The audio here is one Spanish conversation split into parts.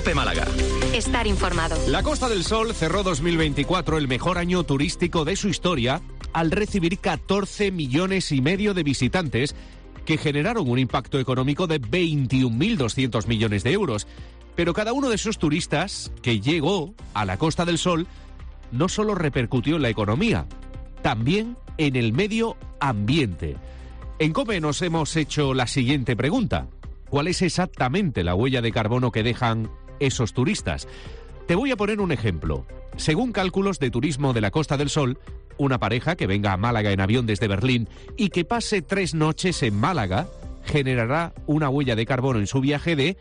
COPE Málaga. Estar informado. La Costa del Sol cerró 2024, el mejor año turístico de su historia, al recibir 14,5 millones de visitantes que generaron un impacto económico de 21.200 millones de euros. Pero cada uno de esos turistas que llegó a la Costa del Sol no solo repercutió en la economía, también en el medio ambiente. En COPE nos hemos hecho la siguiente pregunta: ¿cuál es exactamente la huella de carbono que dejan esos turistas? Te voy a poner un ejemplo. Según cálculos de Turismo de la Costa del Sol, una pareja que venga a Málaga en avión desde Berlín y que pase 3 noches en Málaga generará una huella de carbono en su viaje de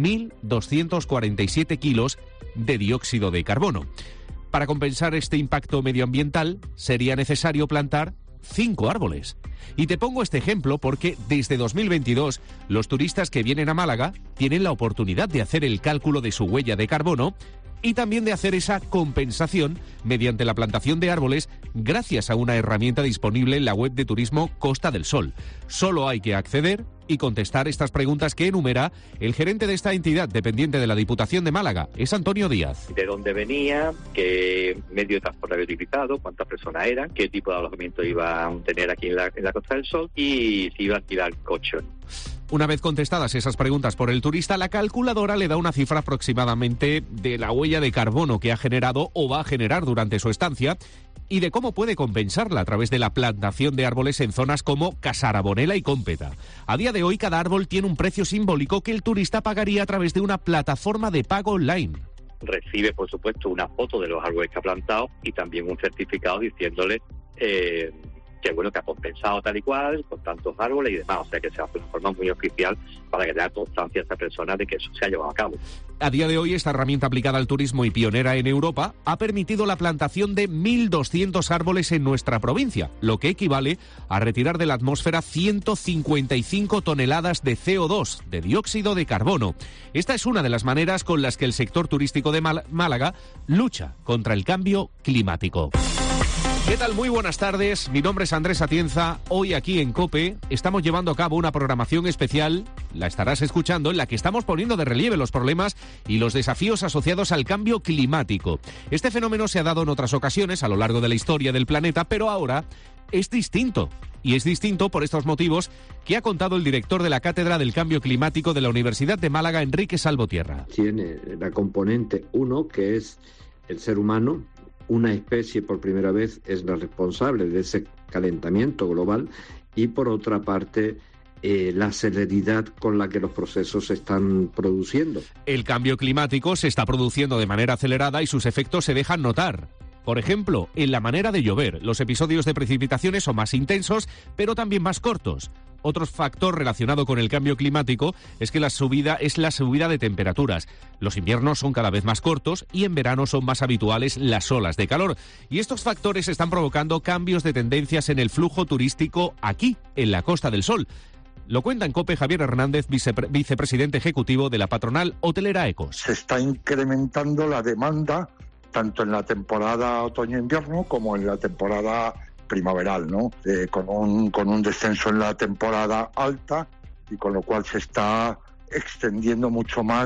1.247 kilos de dióxido de carbono. Para compensar este impacto medioambiental sería necesario plantar 5 árboles. Y te pongo este ejemplo porque desde 2022 los turistas que vienen a Málaga tienen la oportunidad de hacer el cálculo de su huella de carbono y también de hacer esa compensación mediante la plantación de árboles gracias a una herramienta disponible en la web de Turismo Costa del Sol. Solo hay que acceder y contestar estas preguntas que enumera el gerente de esta entidad dependiente de la Diputación de Málaga, es Antonio Díaz. De dónde venía, qué medio de transporte había utilizado, cuántas personas eran, qué tipo de alojamiento iban a tener aquí en la Costa del Sol y si iba a alquilar coche. Una vez contestadas esas preguntas por el turista, la calculadora le da una cifra aproximadamente de la huella de carbono que ha generado o va a generar durante su estancia y de cómo puede compensarla a través de la plantación de árboles en zonas como Casarabonela y Cómpeta. A día de hoy, cada árbol tiene un precio simbólico que el turista pagaría a través de una plataforma de pago online. Recibe, por supuesto, una foto de los árboles que ha plantado y también un certificado diciéndole que bueno, que ha compensado tal y cual, con tantos árboles y demás. O sea, que se hace una forma muy oficial para que dé constancia a esta persona de que eso se ha llevado a cabo. A día de hoy, esta herramienta aplicada al turismo y pionera en Europa ha permitido la plantación de 1.200 árboles en nuestra provincia, lo que equivale a retirar de la atmósfera 155 toneladas de CO2, de dióxido de carbono. Esta es una de las maneras con las que el sector turístico de Málaga lucha contra el cambio climático. ¿Qué tal? Muy buenas tardes, mi nombre es Andrés Atienza. Hoy aquí en COPE estamos llevando a cabo una programación especial, la estarás escuchando, en la que estamos poniendo de relieve los problemas y los desafíos asociados al cambio climático. Este fenómeno se ha dado en otras ocasiones a lo largo de la historia del planeta, pero ahora es distinto. Y es distinto por estos motivos que ha contado el director de la Cátedra del Cambio Climático de la Universidad de Málaga, Enrique Salvotierra. Tiene la componente 1, que es el ser humano. Una especie, por primera vez, es la responsable de ese calentamiento global y, por otra parte, la celeridad con la que los procesos se están produciendo. El cambio climático se está produciendo de manera acelerada y sus efectos se dejan notar. Por ejemplo, en la manera de llover, los episodios de precipitaciones son más intensos, pero también más cortos. Otro factor relacionado con el cambio climático es que la subida de temperaturas. Los inviernos son cada vez más cortos y en verano son más habituales las olas de calor. Y estos factores están provocando cambios de tendencias en el flujo turístico aquí, en la Costa del Sol. Lo cuenta en COPE Javier Hernández, vicepresidente ejecutivo de la patronal hotelera Ecos. Se está incrementando la demanda tanto en la temporada otoño-invierno como en la temporada primaveral, ¿no? Con un descenso en la temporada alta y con lo cual se está extendiendo mucho más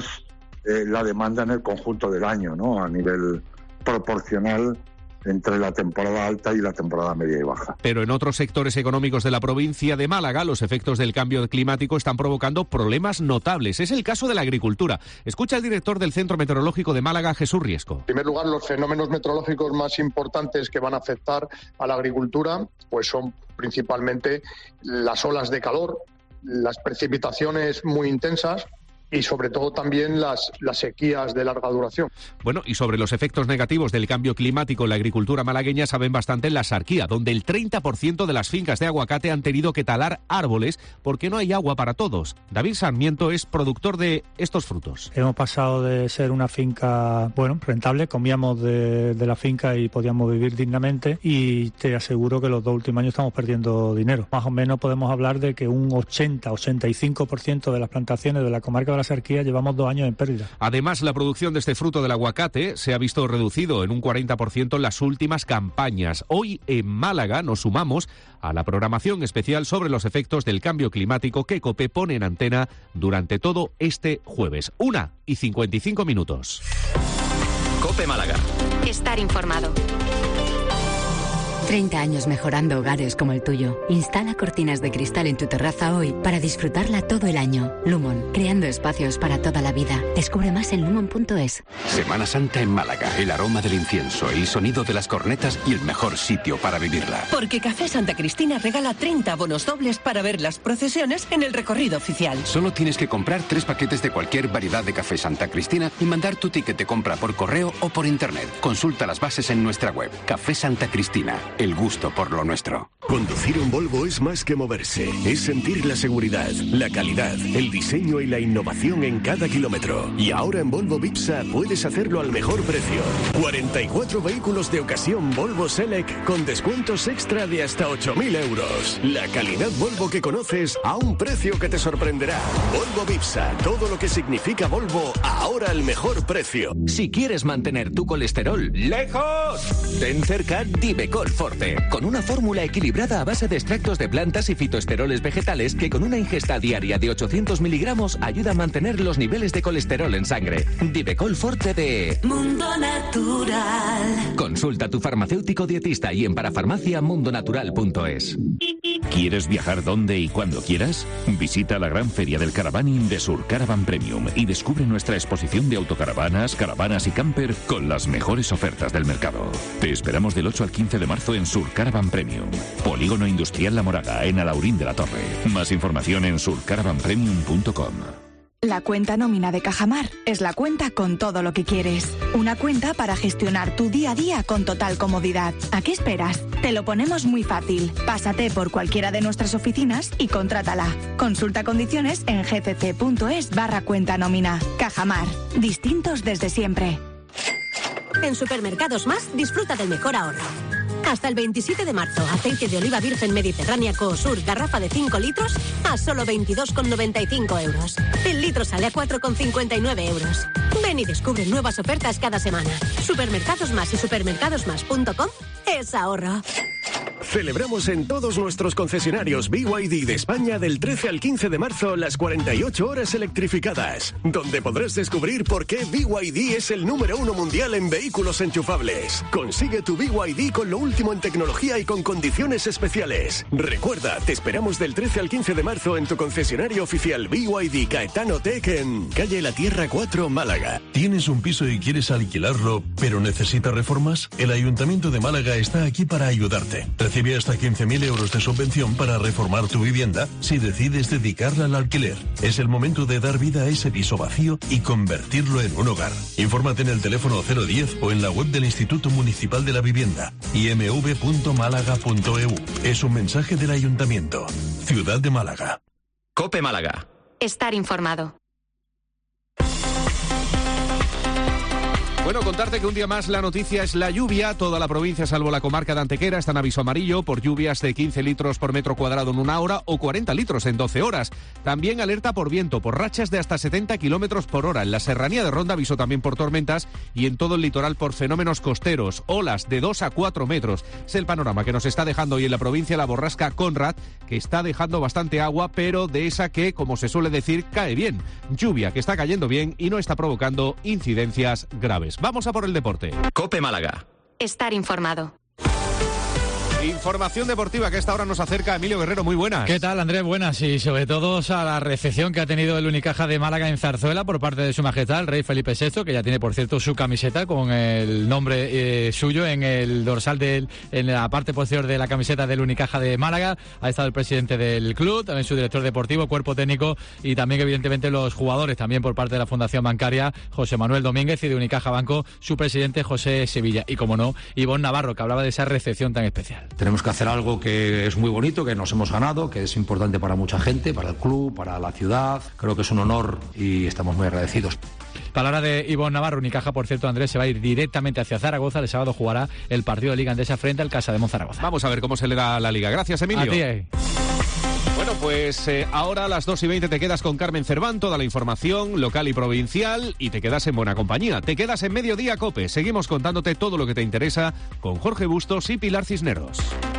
la demanda en el conjunto del año, ¿no? A nivel proporcional entre la temporada alta y la temporada media y baja. Pero en otros sectores económicos de la provincia de Málaga, los efectos del cambio climático están provocando problemas notables. Es el caso de la agricultura. Escucha al director del Centro Meteorológico de Málaga, Jesús Riesco. En primer lugar, los fenómenos meteorológicos más importantes que van a afectar a la agricultura pues son principalmente las olas de calor, las precipitaciones muy intensas y sobre todo también las sequías de larga duración. Bueno, y sobre los efectos negativos del cambio climático en la agricultura malagueña saben bastante en la Sarquía, donde el 30% de las fincas de aguacate han tenido que talar árboles porque no hay agua para todos. David Sarmiento es productor de estos frutos. Hemos pasado de ser una finca, rentable, comíamos de la finca y podíamos vivir dignamente, y te aseguro que los 2 últimos años estamos perdiendo dinero. Más o menos podemos hablar de que un 80-85% de las plantaciones de la comarca de la sequía llevamos 2 años en pérdida. Además, la producción de este fruto del aguacate se ha visto reducido en un 40% en las últimas campañas. Hoy en Málaga nos sumamos a la programación especial sobre los efectos del cambio climático que COPE pone en antena durante todo este jueves. 1:55. COPE Málaga. Estar informado. 30 años mejorando hogares como el tuyo. Instala cortinas de cristal en tu terraza hoy para disfrutarla todo el año. Lumon, creando espacios para toda la vida. Descubre más en lumon.es. Semana Santa en Málaga. El aroma del incienso, el sonido de las cornetas y el mejor sitio para vivirla. Porque Café Santa Cristina regala 30 bonos dobles para ver las procesiones en el recorrido oficial. Solo tienes que comprar 3 paquetes de cualquier variedad de Café Santa Cristina y mandar tu ticket de compra por correo o por internet. Consulta las bases en nuestra web. Café Santa Cristina. El gusto por lo nuestro. Conducir un Volvo es más que moverse. Es sentir la seguridad, la calidad, el diseño y la innovación en cada kilómetro. Y ahora en Volvo Vipsa puedes hacerlo al mejor precio. 44 vehículos de ocasión Volvo Select con descuentos extra de hasta 8.000 euros. La calidad Volvo que conoces a un precio que te sorprenderá. Volvo Vipsa. Todo lo que significa Volvo, ahora al mejor precio. Si quieres mantener tu colesterol lejos, ten cerca Divecol Forte, con una fórmula equilibrada a base de extractos de plantas y fitoesteroles vegetales que con una ingesta diaria de 800 miligramos ayuda a mantener los niveles de colesterol en sangre. Divecol Forte de Mundo Natural. Consulta a tu farmacéutico dietista y en parafarmaciamundonatural.es. ¿Quieres viajar donde y cuando quieras? Visita la gran feria del caravaning de Surcaravan Premium y descubre nuestra exposición de autocaravanas, caravanas y camper con las mejores ofertas del mercado. Te esperamos del 8 al 15 de marzo en Surcaravan Premium, Polígono Industrial La Moraga, en Alaurín de la Torre. Más información en surcaravanpremium.com. La cuenta nómina de Cajamar es la cuenta con todo lo que quieres. Una cuenta para gestionar tu día a día con total comodidad. ¿A qué esperas? Te lo ponemos muy fácil. Pásate por cualquiera de nuestras oficinas y contrátala. Consulta condiciones en gcc.es/cuenta nómina. Cajamar. Distintos desde siempre. En Supermercados Más, disfruta del mejor ahorro. Hasta el 27 de marzo, aceite de oliva virgen mediterránea Coosur, garrafa de 5 litros, a solo 22,95 euros. El litro sale a 4,59 euros. Ven y descubre nuevas ofertas cada semana. Supermercados Más y supermercadosmás.com es ahorro. Celebramos en todos nuestros concesionarios BYD de España del 13 al 15 de marzo las 48 horas electrificadas, donde podrás descubrir por qué BYD es el número 1 mundial en vehículos enchufables. Consigue tu BYD con lo último en tecnología y con condiciones especiales. Recuerda, te esperamos del 13 al 15 de marzo en tu concesionario oficial BYD Caetano Tech en calle La Tierra 4, Málaga. ¿Tienes un piso y quieres alquilarlo, pero necesitas reformas? El Ayuntamiento de Málaga está aquí para ayudarte. Recibe hasta 15.000 euros de subvención para reformar tu vivienda si decides dedicarla al alquiler. Es el momento de dar vida a ese piso vacío y convertirlo en un hogar. Infórmate en el teléfono 010 o en la web del Instituto Municipal de la Vivienda, imv.málaga.eu. Es un mensaje del Ayuntamiento. Ciudad de Málaga. COPE Málaga. Estar informado. Bueno, contarte que un día más la noticia es la lluvia. Toda la provincia, salvo la comarca de Antequera, está en aviso amarillo por lluvias de 15 litros por metro cuadrado en 1 hora o 40 litros en 12 horas. También alerta por viento, por rachas de hasta 70 kilómetros por hora. En la serranía de Ronda aviso también por tormentas y en todo el litoral por fenómenos costeros. Olas de 2 a 4 metros. Es el panorama que nos está dejando hoy en la provincia la borrasca Conrad, que está dejando bastante agua, pero de esa que, como se suele decir, cae bien. Lluvia que está cayendo bien y no está provocando incidencias graves. Vamos a por el deporte. COPE Málaga. Estar informado. Información deportiva que a esta hora nos acerca Emilio Guerrero, muy buenas. ¿Qué tal, Andrés? Buenas, y sobre todo a la recepción que ha tenido el Unicaja de Málaga en Zarzuela por parte de Su Majestad, el Rey Felipe VI, que ya tiene, por cierto, su camiseta con el nombre suyo en el dorsal, en la parte posterior de la camiseta del Unicaja de Málaga. Ha estado el presidente del club, también su director deportivo, cuerpo técnico y también, evidentemente, los jugadores, también por parte de la Fundación Bancaria, José Manuel Domínguez, y de Unicaja Banco, su presidente, José Sevilla. Y, como no, Ivonne Navarro, que hablaba de esa recepción tan especial. Tenemos que hacer algo que es muy bonito, que nos hemos ganado, que es importante para mucha gente, para el club, para la ciudad. Creo que es un honor y estamos muy agradecidos. Palabra de Ivonne Navarro. Unicaja, por cierto, Andrés, se va a ir directamente hacia Zaragoza. El sábado jugará el partido de Liga Andesa frente al Casademón Zaragoza. Vamos a ver cómo se le da la Liga. Gracias, Emilio. A ti. Bueno, pues ahora a las 2:20 te quedas con Carmen Cerván, toda la información local y provincial, y te quedas en buena compañía. Te quedas en Mediodía COPE. Seguimos contándote todo lo que te interesa con Jorge Bustos y Pilar Cisneros.